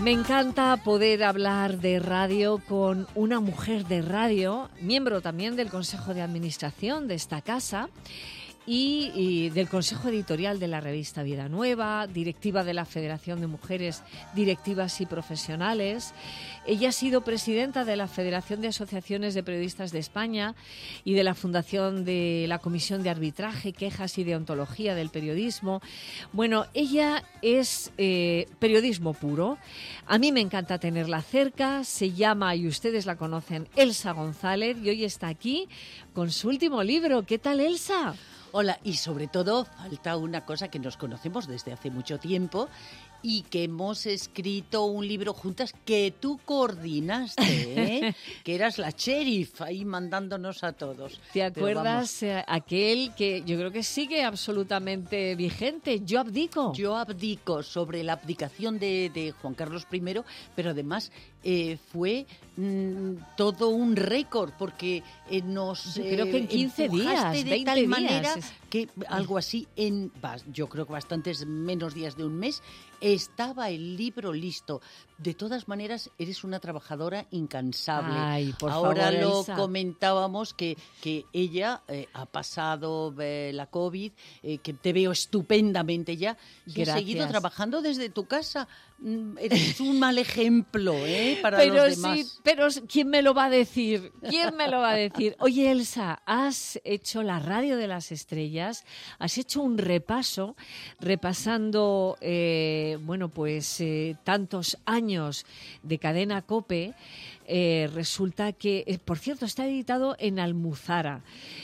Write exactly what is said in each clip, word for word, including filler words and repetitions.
Me encanta poder hablar de radio con una mujer de radio, miembro también del Consejo de Administración de esta casa y, y del Consejo Editorial de la revista Vida Nueva, directiva de la Federación de Mujeres Directivas y Profesionales. Ella ha sido presidenta de la Federación de Asociaciones de Periodistas de España y de la Fundación de la Comisión de Arbitraje, Quejas y Deontología del Periodismo. Bueno, ella es eh, periodismo puro. A mí me encanta tenerla cerca. Se llama, y ustedes la conocen, Elsa González, y hoy está aquí con su último libro. ¿Qué tal, Elsa? Hola, y sobre todo falta una cosa, que nos conocemos desde hace mucho tiempo y que hemos escrito un libro juntas que tú coordinaste, ¿eh? Que eras la sheriff ahí mandándonos a todos. ¿Te acuerdas eh, aquel que yo creo que sigue absolutamente vigente? Yo abdico. Yo abdico, sobre la abdicación de, de Juan Carlos primero, pero además eh, fue mm, todo un récord porque eh, nos yo creo que en quince días, de veinte tal días. manera que algo así en, yo creo que bastantes menos días de un mes, estaba el libro listo. De todas maneras, eres una trabajadora incansable. Ay, por Ahora favor, lo Elsa. comentábamos que, que ella eh, ha pasado eh, la COVID, eh, que te veo estupendamente ya, y has seguido trabajando desde tu casa. Mm, eres un mal ejemplo, ¿eh? Para pero los demás. Sí, pero ¿quién me lo va a decir? ¿Quién me lo va a decir? Oye, Elsa, has hecho la radio de las estrellas, has hecho un repaso, repasando, eh, bueno, pues eh, tantos años de cadena COPE. Eh, resulta que, eh, por cierto, está editado en Almuzara.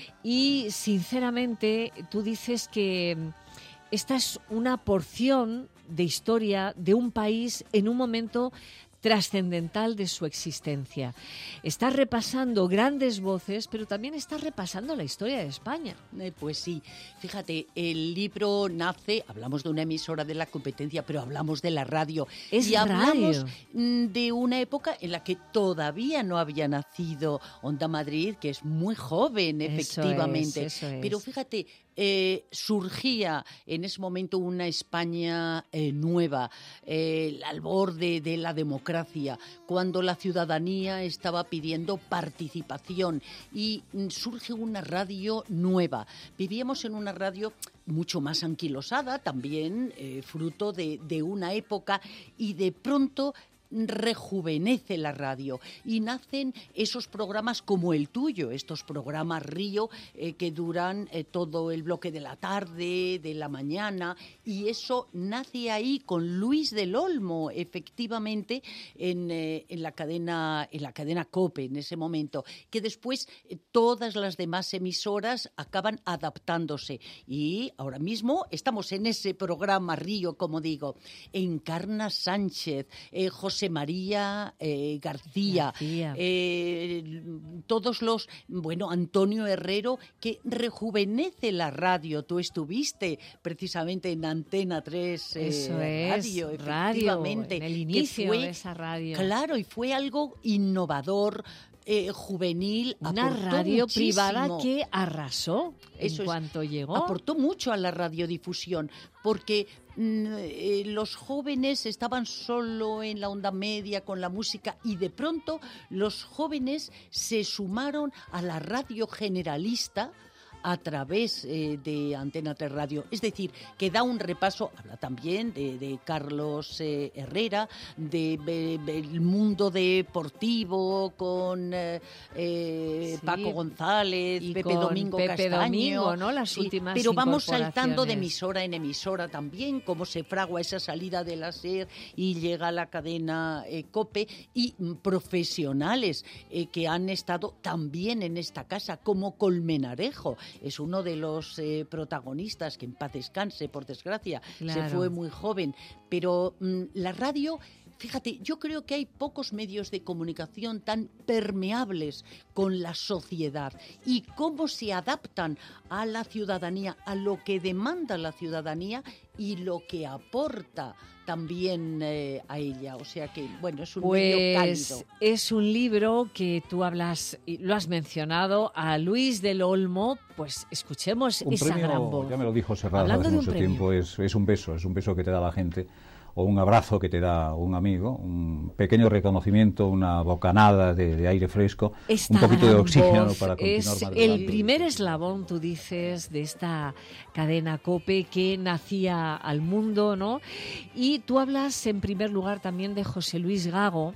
Y, sinceramente, tú dices que esta es una porción de historia de un país en un momento trascendental de su existencia. Está repasando grandes voces, pero también está repasando la historia de España. Eh, pues sí, fíjate, el libro nace, hablamos de una emisora de la competencia, pero hablamos de la radio. Es y hablamos radio. de una época en la que todavía no había nacido Onda Madrid, que es muy joven, efectivamente. Eso es, eso es. Pero fíjate, eh, surgía en ese momento una España eh, nueva, eh, al borde de la democracia, cuando la ciudadanía estaba pidiendo participación y surge una radio nueva. Vivíamos en una radio mucho más anquilosada, también eh, fruto de, de una época, y de pronto rejuvenece la radio y nacen esos programas como el tuyo, estos programas Río eh, que duran eh, todo el bloque de la tarde, de la mañana, y eso nace ahí con Luis del Olmo, efectivamente, en, eh, en la cadena en la cadena COPE en ese momento, que después eh, todas las demás emisoras acaban adaptándose, y ahora mismo estamos en ese programa Río, como digo. Encarna Sánchez, eh, José José María eh, García, García. Eh, todos los, bueno, Antonio Herrero, que rejuvenece la radio. Tú estuviste precisamente en Antena tres eh, Eso es, Radio, efectivamente. En el inicio fue, de esa radio. Claro, y fue algo innovador, Eh, juvenil, una radio muchísimo. privada que arrasó Eso en es, cuanto llegó. Aportó mucho a la radiodifusión, porque mm, eh, los jóvenes estaban solo en la onda media con la música, y de pronto los jóvenes se sumaron a la radio generalista a través eh, de Antena tres Radio. Es decir, que da un repaso, habla también de, de Carlos eh, Herrera, de, de, del mundo deportivo con eh, eh, sí, Paco González, y Pepe con Domingo Pepe Castaño. Domingo, ¿no? Las Sí, últimas pero vamos saltando de incorporaciones. emisora en emisora también, cómo se fragua esa salida de la SER y llega a la cadena eh, COPE, y mm, profesionales eh, que han estado también en esta casa, como Colmenarejo, es uno de los Los eh, protagonistas, que en paz descanse, por desgracia, Claro. se fue muy joven, pero mmm, la radio, fíjate, yo creo que hay pocos medios de comunicación tan permeables con la sociedad y cómo se adaptan a la ciudadanía, a lo que demanda la ciudadanía y lo que aporta también eh, a ella. O sea que, bueno, es un pues medio cálido. Es un libro que tú hablas, y lo has mencionado, a Luis del Olmo. Pues escuchemos un esa premio, gran voz. Ya me lo dijo Serrat Hablando hace de un mucho premio. tiempo, es, es un beso, es un beso que te da la gente. o un abrazo que te da un amigo, un pequeño reconocimiento, una bocanada de, de aire fresco, esta un poquito de oxígeno voz para continuar es madrugando. el primer eslabón, tú dices, de esta cadena COPE que nacía al mundo, ¿no? Y tú hablas en primer lugar también de José Luis Gago,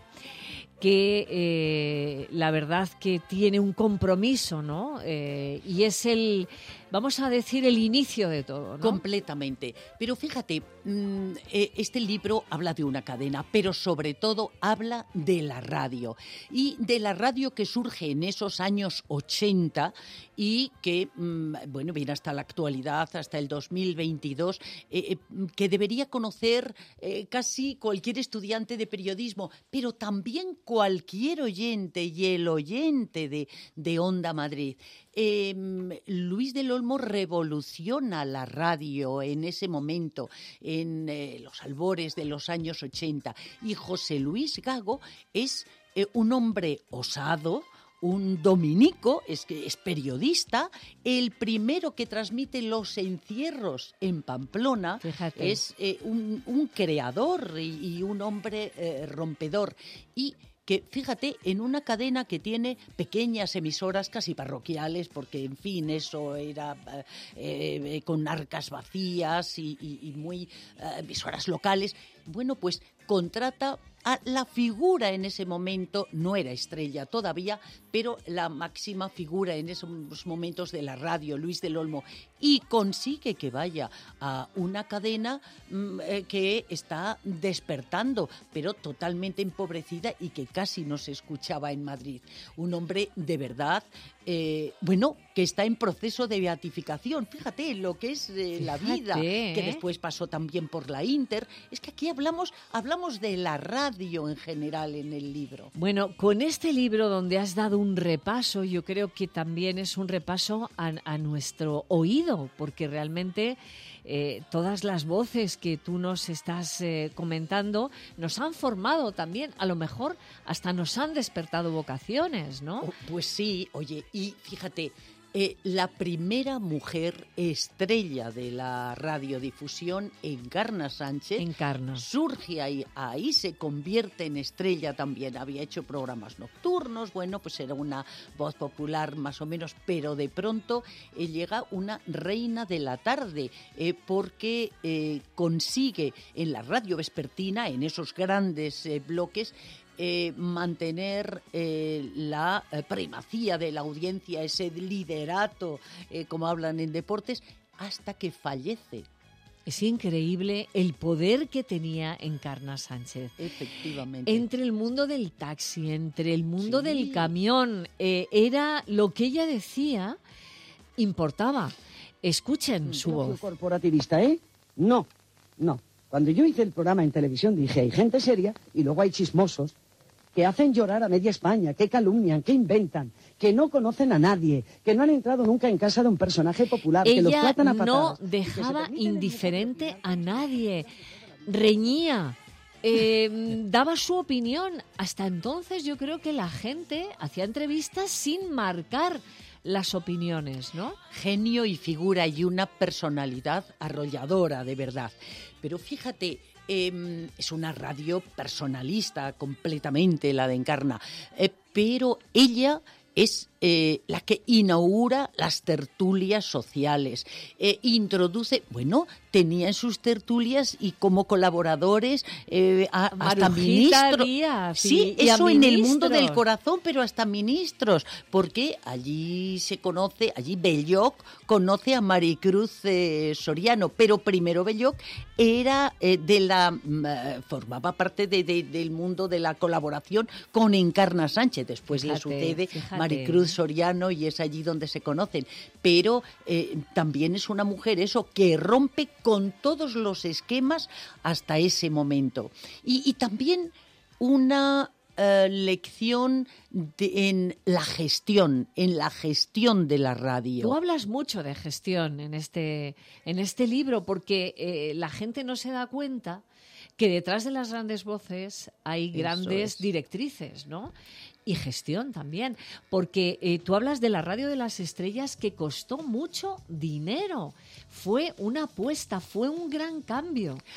que eh, la verdad que tiene un compromiso, ¿no? Eh, y es el, vamos a decir, el inicio de todo, ¿no? Completamente. Pero fíjate, mmm, eh, este libro habla de una cadena, pero sobre todo habla de la radio. Y de la radio que surge en esos años ochenta y que, mmm, bueno, viene hasta la actualidad, hasta el dos mil veintidós, eh, eh, que debería conocer eh, casi cualquier estudiante de periodismo, pero también cualquier oyente y el oyente de, de Onda Madrid. Eh, Luis del Olmo revoluciona la radio en ese momento, en eh, los albores de los años ochenta, y José Luis Gago es eh, un hombre osado, un dominico, es, que es periodista, el primero que transmite los encierros en Pamplona. Fíjate. Es eh, un, un creador y, y un hombre eh, rompedor. Y que, fíjate, en una cadena que tiene pequeñas emisoras casi parroquiales, porque, en fin, eso era eh, eh, con arcas vacías y, y, y muy eh, emisoras locales, bueno, pues contrata a la figura en ese momento, no era estrella todavía, pero la máxima figura en esos momentos de la radio, Luis del Olmo, y consigue que vaya a una cadena mmm, eh, que está despertando, pero totalmente empobrecida y que casi no se escuchaba en Madrid. Un hombre de verdad, eh, bueno, que está en proceso de beatificación. Fíjate lo que es eh, la vida, Fíjate, que ¿eh? después pasó también por la Inter. Es que aquí hablamos, hablamos de la radio en general en el libro. Bueno, con este libro donde has dado un repaso, yo creo que también es un repaso a, a nuestro oído, porque realmente eh, todas las voces que tú nos estás eh, comentando nos han formado también, a lo mejor hasta nos han despertado vocaciones, ¿no? Oh, pues sí, oye, y fíjate, Eh, la primera mujer estrella de la radiodifusión, Encarna Sánchez, Encarna. surge ahí, ahí se convierte en estrella también. Había hecho programas nocturnos, bueno, pues era una voz popular más o menos, pero de pronto eh, llega una reina de la tarde, eh, porque eh, consigue en la radio vespertina, en esos grandes eh, bloques, Eh, mantener eh, la eh, primacía de la audiencia, ese liderato, eh, como hablan en deportes, hasta que fallece. Es increíble el poder que tenía Encarna Sánchez. Efectivamente. Entre el mundo del taxi, entre el mundo Sí. del camión, eh, era lo que ella decía, importaba. Escuchen su No voz. fui corporativista, ¿eh? No, no. Cuando yo hice el programa en televisión dije, hay gente seria y luego hay chismosos que hacen llorar a media España, que calumnian, que inventan, que no conocen a nadie, que no han entrado nunca en casa de un personaje popular, que los Ella tratan a no patadas. y que se dejaba permiten indiferente a nadie, reñía, eh, daba su opinión. Hasta entonces yo creo que la gente hacía entrevistas sin marcar las opiniones, ¿no? Genio y figura y una personalidad arrolladora, de verdad. Pero fíjate, eh, es una radio personalista completamente, la de Encarna, eh, pero ella es eh, la que inaugura las tertulias sociales, eh, introduce, bueno, tenía en sus tertulias y como colaboradores eh, a, hasta Marujita ministros. Díaz Sí, y- y a eso en el mundo del ministros. corazón, pero hasta ministros, porque allí se conoce, allí Belloc conoce a Maricruz eh, Soriano, pero primero Belloc era eh, de la mm, eh, formaba parte de, de- del mundo de la colaboración con Encarna Sánchez. Después Fíjate, le sucede fíjate. Maricruz Soriano y es allí donde se conocen. Pero eh, también es una mujer eso que rompe con todos los esquemas hasta ese momento. Y, y también una eh, lección de- en la gestión, en la gestión de la radio. Tú hablas mucho de gestión en este, en este libro porque eh, la gente no se da cuenta que detrás de las grandes voces hay Eso grandes es. directrices, ¿no? Y gestión también, porque eh, tú hablas de la radio de las estrellas que costó mucho dinero. Fue una apuesta, fue un gran cambio.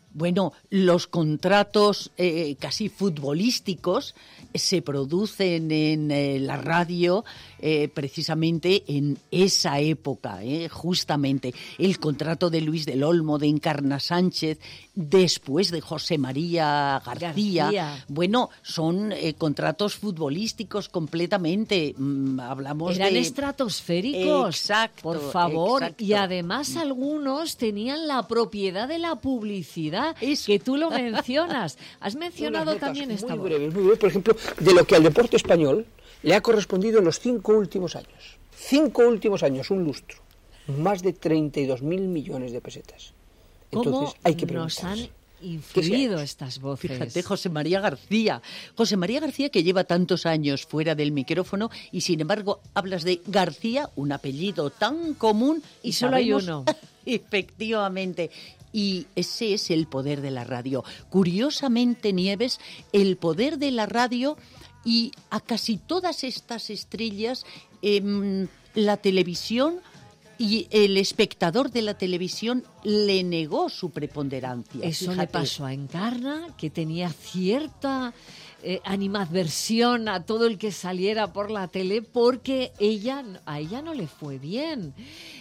Bueno, los contratos eh, casi futbolísticos se producen en eh, la radio eh, precisamente en esa época, eh, justamente. El contrato de Luis del Olmo, de Encarna Sánchez, después de José María García. García. Bueno, son eh, contratos futbolísticos completamente. Mm, hablamos Eran de... estratosféricos, Exacto, por favor. exacto. Y además algunos tenían la propiedad de la publicidad, Eso. que tú lo mencionas. Has mencionado Unas notas también esta muy voz. breves, muy breves, por ejemplo, de lo que al deporte español le ha correspondido en los cinco últimos años. Cinco últimos años, un lustro. Más de treinta y dos mil millones de pesetas. Entonces, ¿Cómo hay que nos han preguntarse. influido estas voces? Fíjate, José María García. José María García, que lleva tantos años fuera del micrófono y, sin embargo, hablas de García, un apellido tan común. Y solo hay sabemos- uno. Efectivamente. Y ese es el poder de la radio. Curiosamente, Nieves, el poder de la radio, y a casi todas estas estrellas, em, la televisión y el espectador de la televisión le negó su preponderancia. Eso le Fíjate. pasó a Encarna, que tenía cierta eh, animadversión a todo el que saliera por la tele, porque ella a ella no le fue bien.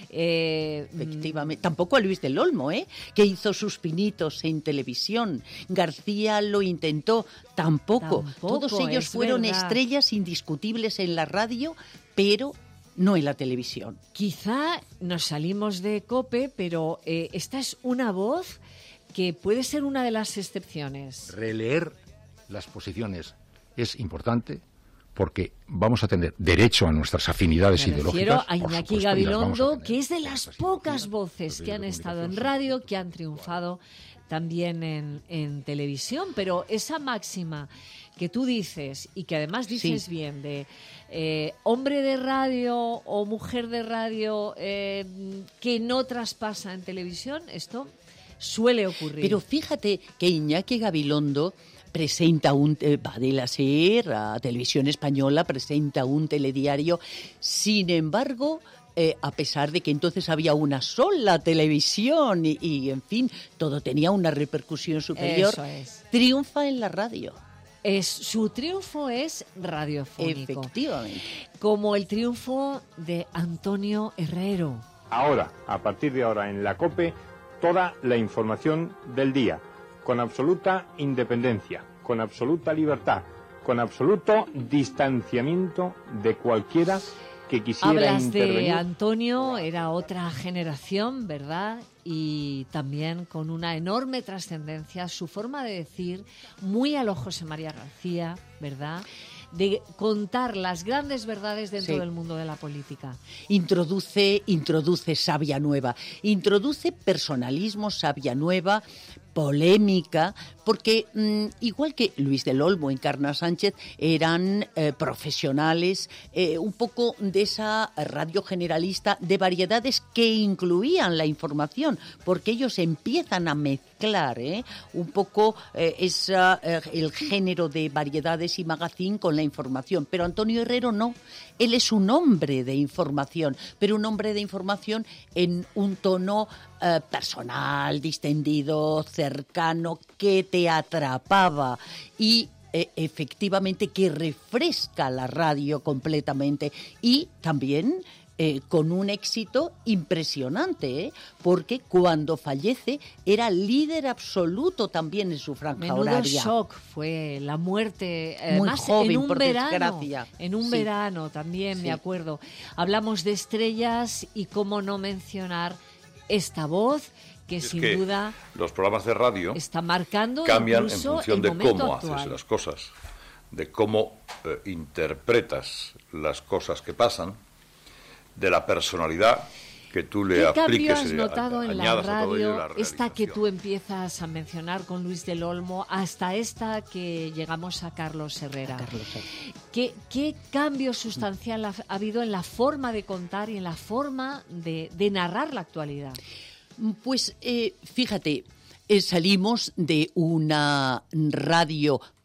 Eh, Efectivamente. Tampoco a Luis del Olmo, ¿eh? Que hizo sus pinitos en televisión. García lo intentó. Tampoco. Tampoco, Todos ellos es fueron verdad. estrellas indiscutibles en la radio, pero no en la televisión. Quizá nos salimos de COPE, pero eh, esta es una voz que puede ser una de las excepciones. Releer las posiciones es importante porque vamos a tener derecho a nuestras afinidades Me refiero ideológicas. a por Iñaki supuesto, y las vamos a Gabilondo, tener. que es de las Nuestras pocas ideologías, voces los que medios han de estado en comunicación radio, que han triunfado también en, en televisión. Pero esa máxima que tú dices, y que además dices Sí. bien, de eh, hombre de radio o mujer de radio eh, que no traspasa en televisión, esto suele ocurrir. Pero fíjate que Iñaki Gabilondo presenta un, eh, va de la SER a Televisión Española, presenta un telediario. Sin embargo, eh, a pesar de que entonces había una sola televisión y, y, en fin, todo tenía una repercusión superior, Eso es. triunfa en la radio. Es, su triunfo es radiofónico, Efectivamente. como el triunfo de Antonio Herrero. Ahora, a partir de ahora en la COPE, toda la información del día, con absoluta independencia, con absoluta libertad, con absoluto distanciamiento de cualquiera que quisiera Hablas intervenir. de Antonio, era otra generación, ¿verdad? Y también con una enorme trascendencia, su forma de decir, muy a lo José María García, ¿verdad?, de contar las grandes verdades dentro Sí. del mundo de la política. Introduce, introduce savia nueva, introduce personalismo, savia nueva, polémica, porque mmm, igual que Luis del Olmo, Encarna Sánchez, eran eh, profesionales, eh, un poco de esa radio generalista de variedades que incluían la información, porque ellos empiezan a mezclar ¿eh? un poco eh, esa, eh, el género de variedades y magazine con la información. Pero Antonio Herrero no, él es un hombre de información, pero un hombre de información en un tono eh, personal, distendido, cercano, que te atrapaba y eh, efectivamente que refresca la radio completamente, y también eh, con un éxito impresionante, ¿eh? Porque cuando fallece era líder absoluto también en su franja Menudo horaria. shock fue la muerte, Muy además joven, en un por verano, desgracia. en un Sí. verano también, Sí. me acuerdo. Hablamos de estrellas y cómo no mencionar esta voz que Es sin que duda los programas de radio está marcando cambian en incluso función el de momento cómo actual. haces las cosas, de cómo eh, interpretas las cosas que pasan, de la personalidad que tú le ¿Qué cambio apliques has y notado en la añadas a todo ello radio, la esta que realización. tú empiezas a mencionar con Luis del Olmo, hasta esta que llegamos a Carlos Herrera? Carlos Herrera. ¿Qué, qué cambio sustancial ha, ha habido en la forma de contar y en la forma de, de narrar la actualidad? Pues eh, fíjate, eh, salimos de una radio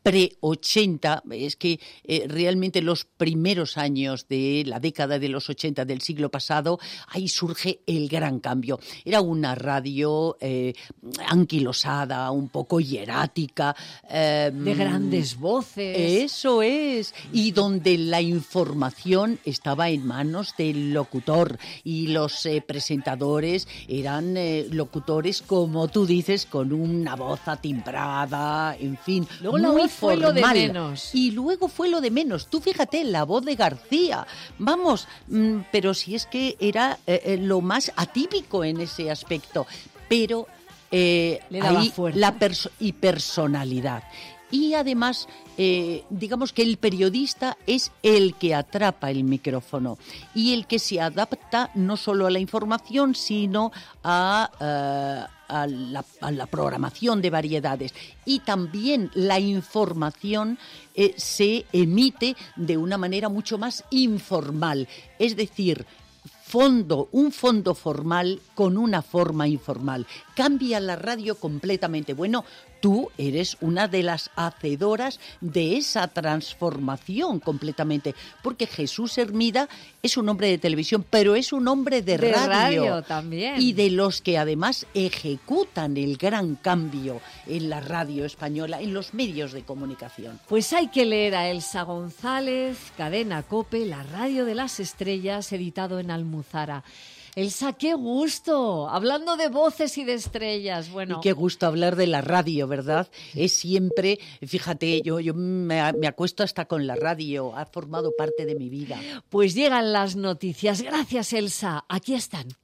pre-ochenta, es que eh, realmente los primeros años de la década de los ochenta del siglo pasado, ahí surge el gran cambio. Era una radio eh, anquilosada, un poco hierática. Eh, de grandes voces. Eso es. Y donde la información estaba en manos del locutor y los eh, presentadores eran eh, locutores, como tú dices, con una voz atimbrada, en fin. Luego la voz fue lo de menos. Y luego fue lo de menos. Tú fíjate, la voz de García. Vamos, mmm, pero si es que era eh, lo más atípico en ese aspecto. Pero eh, Le daba ahí fuerza. la perso- y personalidad. Y además, eh, digamos que el periodista es el que atrapa el micrófono y el que se adapta no solo a la información, sino a, uh, a, la, a la programación de variedades. Y también la información eh, se emite de una manera mucho más informal, es decir, fondo, un fondo formal con una forma informal. Cambia la radio completamente. Bueno, tú eres una de las hacedoras de esa transformación completamente, porque Jesús Hermida es un hombre de televisión, pero es un hombre de, De radio, radio también. y de los que además ejecutan el gran cambio en la radio española, en los medios de comunicación. Pues hay que leer a Elsa González, Cadena COPE, La Radio de las Estrellas, editado en Almuzara. Elsa, qué gusto, hablando de voces y de estrellas. Bueno, Y qué gusto hablar de la radio, ¿verdad? Es siempre, fíjate, yo, yo me, me acuesto hasta con la radio, ha formado parte de mi vida. pues llegan las noticias. Gracias, Elsa. Aquí están.